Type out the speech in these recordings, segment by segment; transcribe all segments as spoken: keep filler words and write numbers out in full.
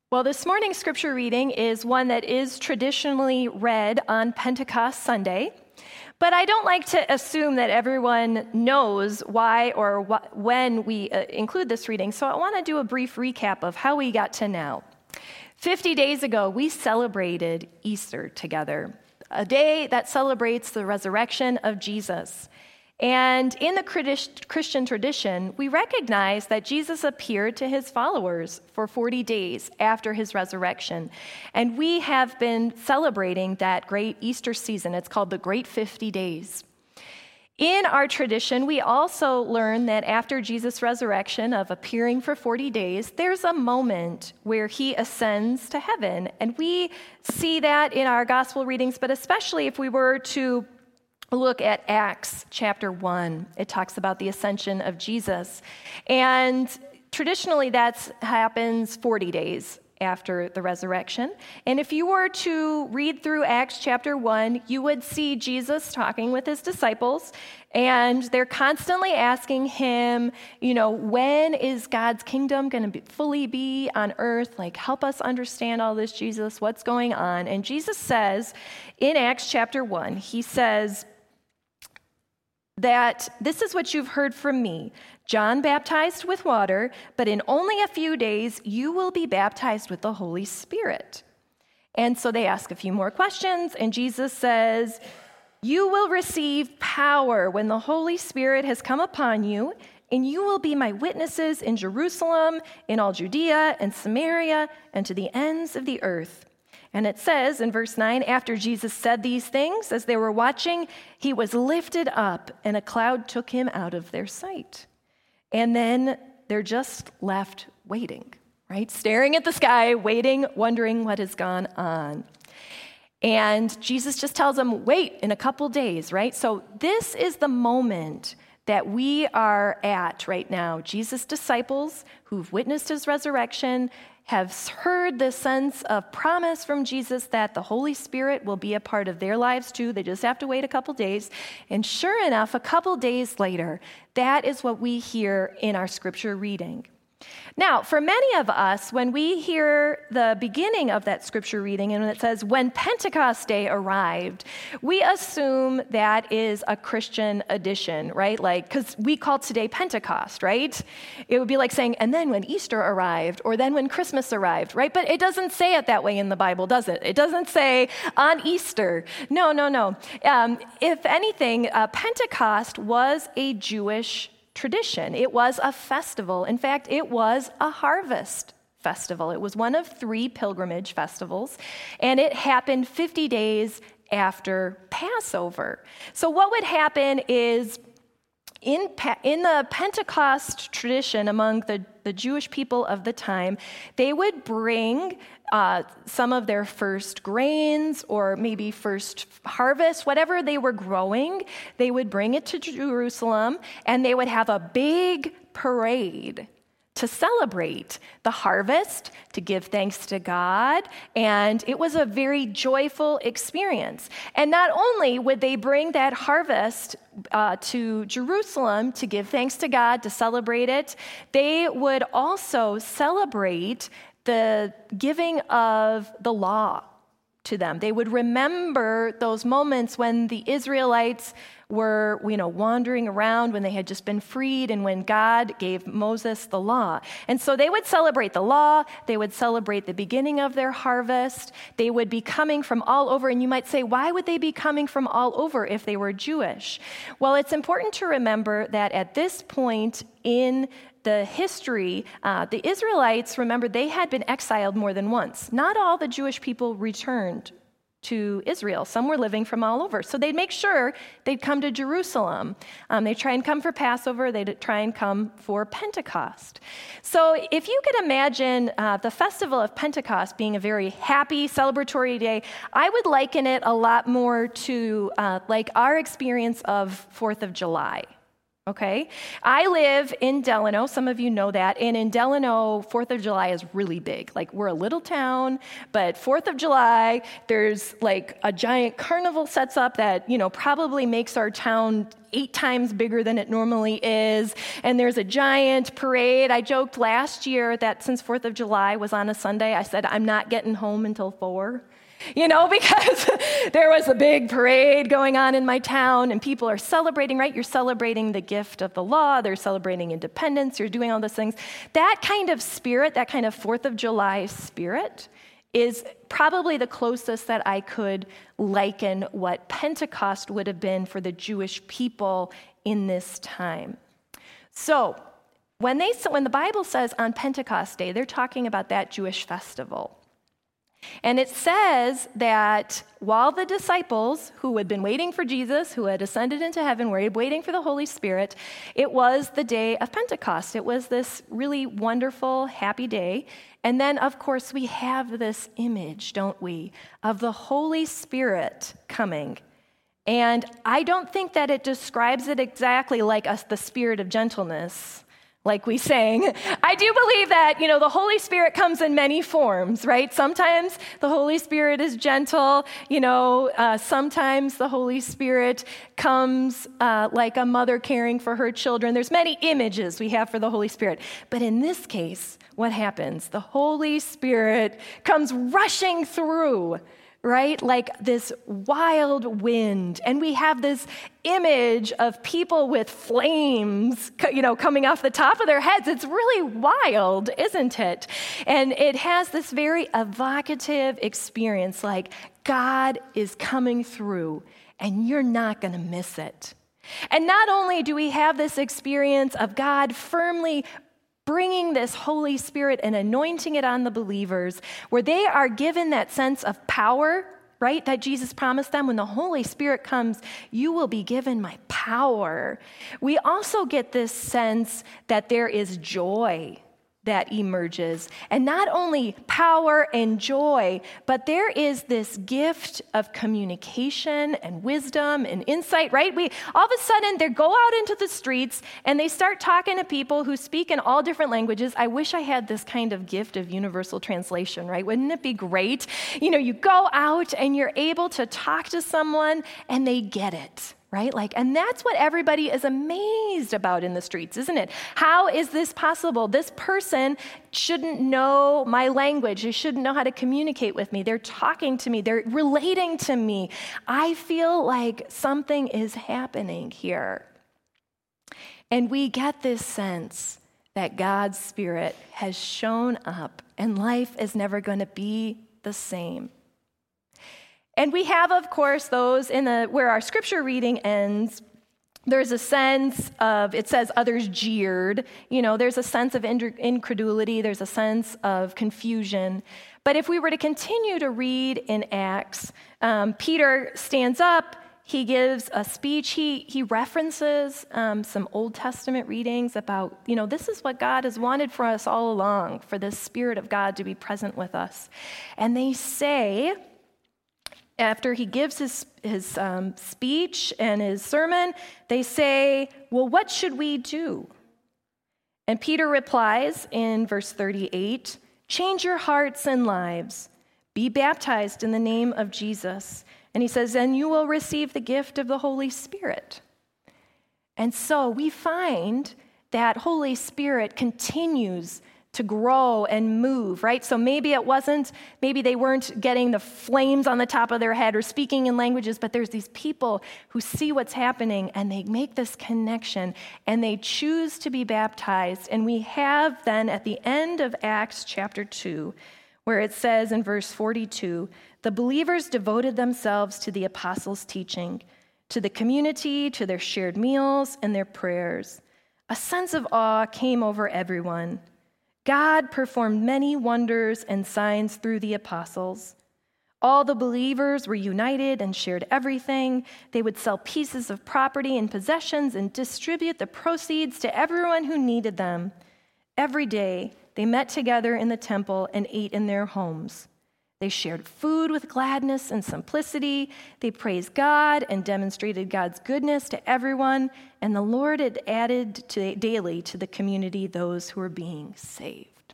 Well, this morning's scripture reading is one that is traditionally read on Pentecost Sunday, but I don't like to assume that everyone knows why or wh- when we uh, include this reading, so I want to do a brief recap of how we got to now. Fifty days ago, we celebrated Easter together, a day that celebrates the resurrection of Jesus. And in the Christian tradition, we recognize that Jesus appeared to his followers for forty days after his resurrection. And we have been celebrating that great Easter season. It's called the Great fifty Days. In our tradition, we also learn that after Jesus' resurrection of appearing for forty days, there's a moment where he ascends to heaven. And we see that in our gospel readings, but especially if we were to look at Acts chapter one. It talks about the ascension of Jesus. And traditionally, that happens forty days after the resurrection. And if you were to read through Acts chapter one, you would see Jesus talking with his disciples, and they're constantly asking him, you know, when is God's kingdom going to be, fully be on earth? Like, help us understand all this, Jesus. What's going on? And Jesus says in Acts chapter one, he says, that this is what you've heard from me. John baptized with water, but in only a few days you will be baptized with the Holy Spirit. And so they ask a few more questions, and Jesus says, you will receive power when the Holy Spirit has come upon you, and you will be my witnesses in Jerusalem, in all Judea and Samaria, and to the ends of the earth. And it says in verse nine, after Jesus said these things, as they were watching, he was lifted up, and a cloud took him out of their sight. And then they're just left waiting, right? Staring at the sky, waiting, wondering what has gone on. And Jesus just tells them, wait in a couple days, right? So this is the moment that we are at right now. Jesus' disciples who've witnessed his resurrection have heard the sense of promise from Jesus that the Holy Spirit will be a part of their lives too. They just have to wait a couple days. And sure enough, a couple days later, that is what we hear in our scripture reading. Now, for many of us, when we hear the beginning of that scripture reading and when it says, when Pentecost Day arrived, we assume that is a Christian addition, right? Like, because we call today Pentecost, right? It would be like saying, and then when Easter arrived, or then when Christmas arrived, right? But it doesn't say it that way in the Bible, does it? It doesn't say on Easter. No, no, no. Um, if anything, uh, Pentecost was a Jewish tradition. It was a festival. In fact, it was a harvest festival. It was one of three pilgrimage festivals, and it happened fifty days after Passover. So what would happen is in, in the Pentecost tradition among the, the Jewish people of the time, they would bring Uh, some of their first grains or maybe first harvest, whatever they were growing, they would bring it to Jerusalem, and they would have a big parade to celebrate the harvest, to give thanks to God, and it was a very joyful experience. And not only would they bring that harvest uh, to Jerusalem to give thanks to God, to celebrate it, they would also celebrate the giving of the law to them. They would remember those moments when the Israelites were, you know, wandering around, when they had just been freed, and when God gave Moses the law. And so they would celebrate the law, they would celebrate the beginning of their harvest, they would be coming from all over, and you might say, why would they be coming from all over if they were Jewish? Well, it's important to remember that at this point in the history, uh, the Israelites, remember, they had been exiled more than once. Not all the Jewish people returned to Israel. Some were living from all over. So they'd make sure they'd come to Jerusalem. Um, they'd try and come for Passover. They'd try and come for Pentecost. So if you could imagine uh, the festival of Pentecost being a very happy, celebratory day, I would liken it a lot more to uh, like our experience of fourth of July. okay? I live in Delano. Some of you know that. And in Delano, fourth of July is really big. Like, we're a little town, but fourth of July, there's like a giant carnival sets up that, you know, probably makes our town eight times bigger than it normally is. And there's a giant parade. I joked last year that since fourth of July was on a Sunday, I said, I'm not getting home until four. You know, because there was a big parade going on in my town and people are celebrating, right? You're celebrating the gift of the law. They're celebrating independence. You're doing all those things. That kind of spirit, that kind of fourth of July spirit is probably the closest that I could liken what Pentecost would have been for the Jewish people in this time. So when they, when the Bible says on Pentecost Day, they're talking about that Jewish festival. And it says that while the disciples who had been waiting for Jesus, who had ascended into heaven, were waiting for the Holy Spirit, it was the day of Pentecost. It was this really wonderful, happy day. And then, of course, we have this image, don't we, of the Holy Spirit coming. And I don't think that it describes it exactly like us, the spirit of gentleness, like we sang. I do believe that, you know, the Holy Spirit comes in many forms, right? Sometimes the Holy Spirit is gentle. You know, uh, sometimes the Holy Spirit comes uh, like a mother caring for her children. There's many images we have for the Holy Spirit. But in this case, what happens? The Holy Spirit comes rushing through, right? Like this wild wind. And we have this image of people with flames, you know, coming off the top of their heads. It's really wild, isn't it? And it has this very evocative experience, like God is coming through and you're not going to miss it. And not only do we have this experience of God firmly bringing this Holy Spirit and anointing it on the believers, where they are given that sense of power, right, that Jesus promised them. When the Holy Spirit comes, you will be given my power. We also get this sense that there is joy that emerges. And not only power and joy, but there is this gift of communication and wisdom and insight, right? We all of a sudden, they go out into the streets and they start talking to people who speak in all different languages. I wish I had this kind of gift of universal translation, right? Wouldn't it be great? You know, you go out and you're able to talk to someone and they get it. Right? Like, and that's what everybody is amazed about in the streets, isn't it? How is this possible? This person shouldn't know my language. They shouldn't know how to communicate with me. They're talking to me. They're relating to me. I feel like something is happening here. And we get this sense that God's Spirit has shown up and life is never going to be the same. And we have, of course, those in the where our scripture reading ends. There's a sense of, it says others jeered. You know, there's a sense of incredulity. There's a sense of confusion. But if we were to continue to read in Acts, um, Peter stands up. He gives a speech. He he references um, some Old Testament readings about, you know, this is what God has wanted for us all along, for the Spirit of God to be present with us. And they say, after he gives his, his um, speech and his sermon, they say, well, what should we do? And Peter replies in verse thirty-eight, change your hearts and lives. Be baptized in the name of Jesus. And he says, and you will receive the gift of the Holy Spirit. And so we find that Holy Spirit continues to grow and move, right? So maybe it wasn't, maybe they weren't getting the flames on the top of their head or speaking in languages, but there's these people who see what's happening and they make this connection and they choose to be baptized. And we have then at the end of Acts chapter two, where it says in verse forty-two, the believers devoted themselves to the apostles' teaching, to the community, to their shared meals and their prayers. A sense of awe came over everyone. God performed many wonders and signs through the apostles. All the believers were united and shared everything. They would sell pieces of property and possessions and distribute the proceeds to everyone who needed them. Every day, they met together in the temple and ate in their homes. They They shared food with gladness and simplicity. They praised God and demonstrated God's goodness to everyone. And the Lord had added to, daily to the community those who were being saved.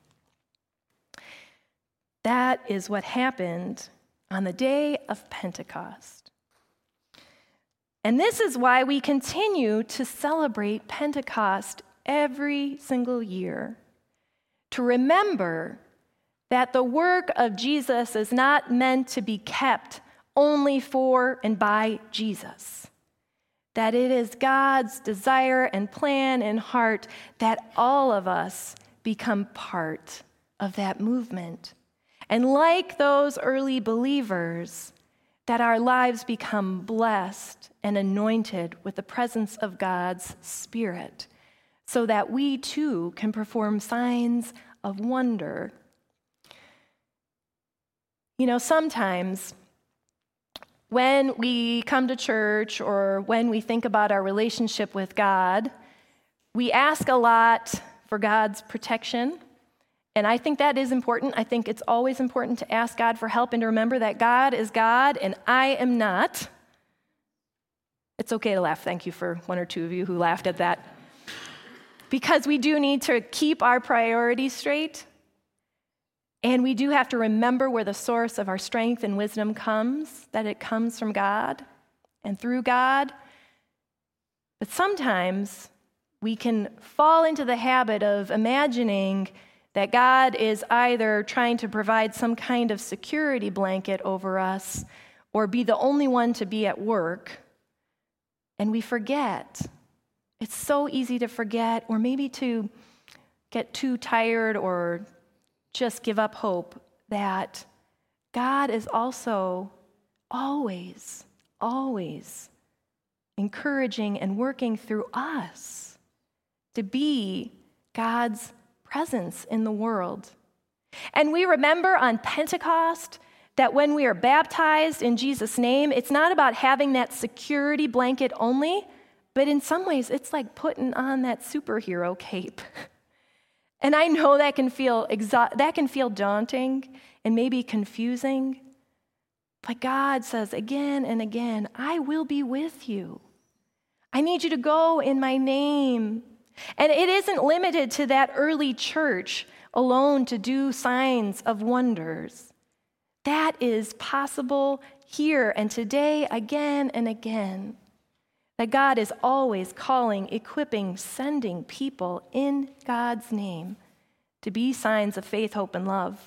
That is what happened on the day of Pentecost. And this is why we continue to celebrate Pentecost every single year, to remember that the work of Jesus is not meant to be kept only for and by Jesus, that it is God's desire and plan and heart that all of us become part of that movement. And like those early believers, that our lives become blessed and anointed with the presence of God's Spirit, so that we too can perform signs of wonder. You know, sometimes when we come to church or when we think about our relationship with God, we ask a lot for God's protection. And I think that is important. I think it's always important to ask God for help and to remember that God is God and I am not. It's okay to laugh. Thank you for one or two of you who laughed at that. Because we do need to keep our priorities straight. And we do have to remember where the source of our strength and wisdom comes, that it comes from God and through God. But sometimes we can fall into the habit of imagining that God is either trying to provide some kind of security blanket over us or be the only one to be at work. And we forget. It's so easy to forget, or maybe to get too tired or just give up hope, that God is also always, always encouraging and working through us to be God's presence in the world. And we remember on Pentecost that when we are baptized in Jesus' name, it's not about having that security blanket only, but in some ways it's like putting on that superhero cape. And I know that can feel exa- that can feel daunting and maybe confusing, but God says again and again, I will be with you. I need you to go in my name. And it isn't limited to that early church alone to do signs of wonders. That is possible here and today again and again. That God is always calling, equipping, sending people in God's name to be signs of faith, hope, and love.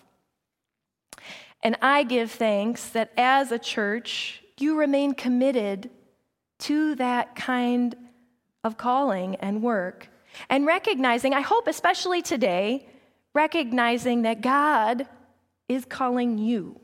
And I give thanks that as a church, you remain committed to that kind of calling and work. And recognizing, I hope especially today, recognizing that God is calling you.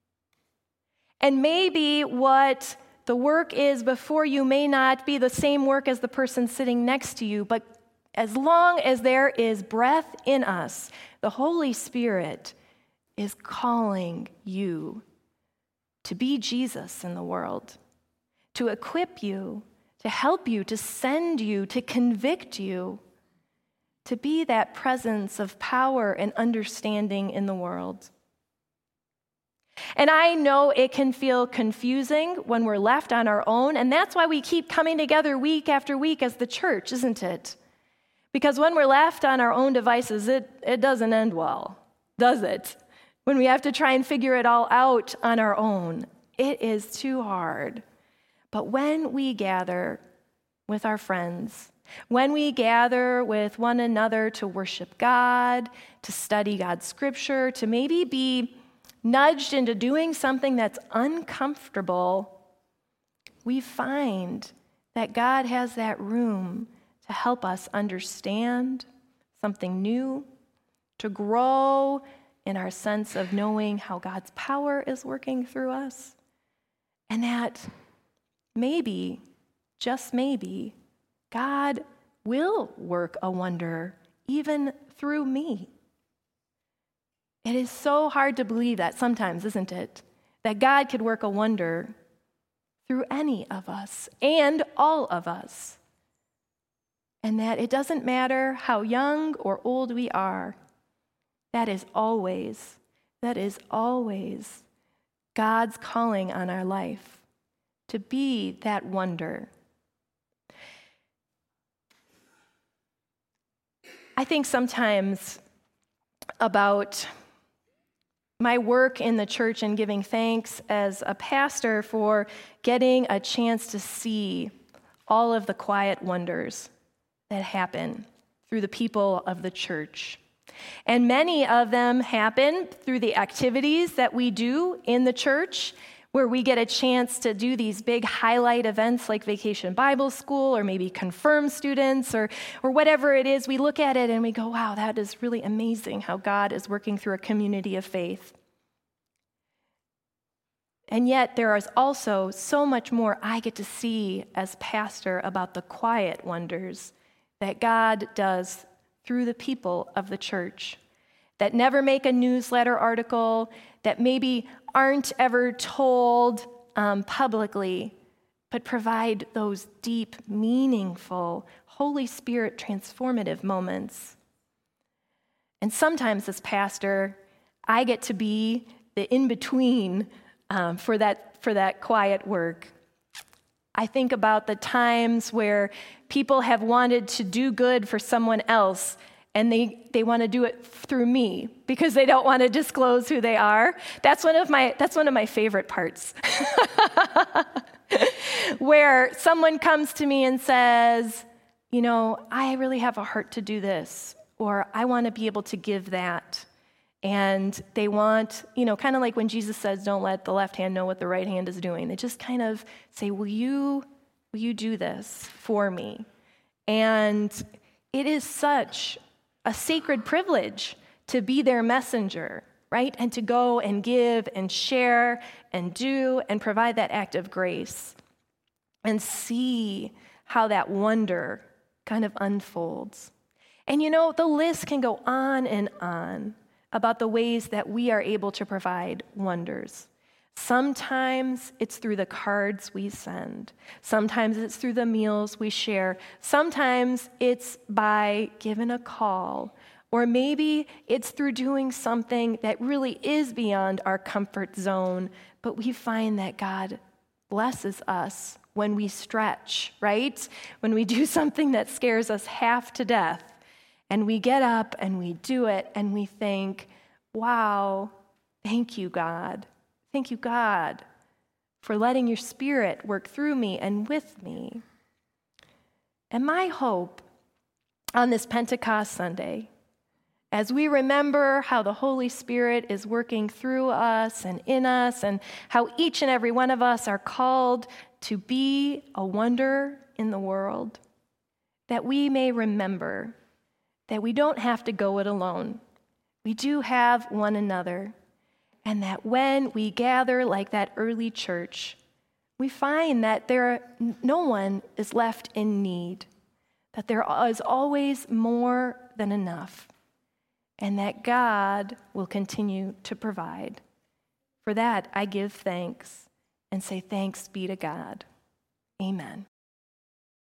And maybe what the work is before you may not be the same work as the person sitting next to you, but as long as there is breath in us, the Holy Spirit is calling you to be Jesus in the world, to equip you, to help you, to send you, to convict you, to be that presence of power and understanding in the world. And I know it can feel confusing when we're left on our own, and that's why we keep coming together week after week as the church, isn't it? Because when we're left on our own devices, it, it doesn't end well, does it? When we have to try and figure it all out on our own, it is too hard. But when we gather with our friends, when we gather with one another to worship God, to study God's scripture, to maybe be nudged into doing something that's uncomfortable, we find that God has that room to help us understand something new, to grow in our sense of knowing how God's power is working through us, and that maybe, just maybe, God will work a wonder even through me. It is so hard to believe that sometimes, isn't it? That God could work a wonder through any of us and all of us. And that it doesn't matter how young or old we are, that is always, that is always God's calling on our life to be that wonder. I think sometimes about my work in the church and giving thanks as a pastor for getting a chance to see all of the quiet wonders that happen through the people of the church. And many of them happen through the activities that we do in the church, where we get a chance to do these big highlight events like Vacation Bible School or maybe confirm students or, or whatever it is. We look at it and we go, wow, that is really amazing how God is working through a community of faith. And yet there is also so much more I get to see as pastor about the quiet wonders that God does through the people of the church, that never make a newsletter article, that maybe aren't ever told um, publicly, but provide those deep, meaningful, Holy Spirit transformative moments. And sometimes as pastor, I get to be the in-between um, for that, for that quiet work. I think about the times where people have wanted to do good for someone else, and they, they want to do it through me because they don't want to disclose who they are. That's one of my that's one of my favorite parts. Where someone comes to me and says, you know, I really have a heart to do this, or I want to be able to give that. And they want, you know, kind of like when Jesus says, don't let the left hand know what the right hand is doing. They just kind of say, will you, will you do this for me? And it is such a sacred privilege to be their messenger, right? And to go and give and share and do and provide that act of grace and see how that wonder kind of unfolds. And you know, the list can go on and on about the ways that we are able to provide wonders. Sometimes it's through the cards we send. Sometimes it's through the meals we share. Sometimes it's by giving a call. Or maybe it's through doing something that really is beyond our comfort zone, but we find that God blesses us when we stretch, right? When we do something that scares us half to death. And we get up and we do it and we think, wow, thank you, God. Thank you, God, for letting your Spirit work through me and with me. And my hope on this Pentecost Sunday, as we remember how the Holy Spirit is working through us and in us, and how each and every one of us are called to be a wonder in the world, that we may remember that we don't have to go it alone. We do have one another. And that when we gather like that early church, we find that there no one is left in need, that there is always more than enough, and that God will continue to provide. For that, I give thanks and say thanks be to God. Amen.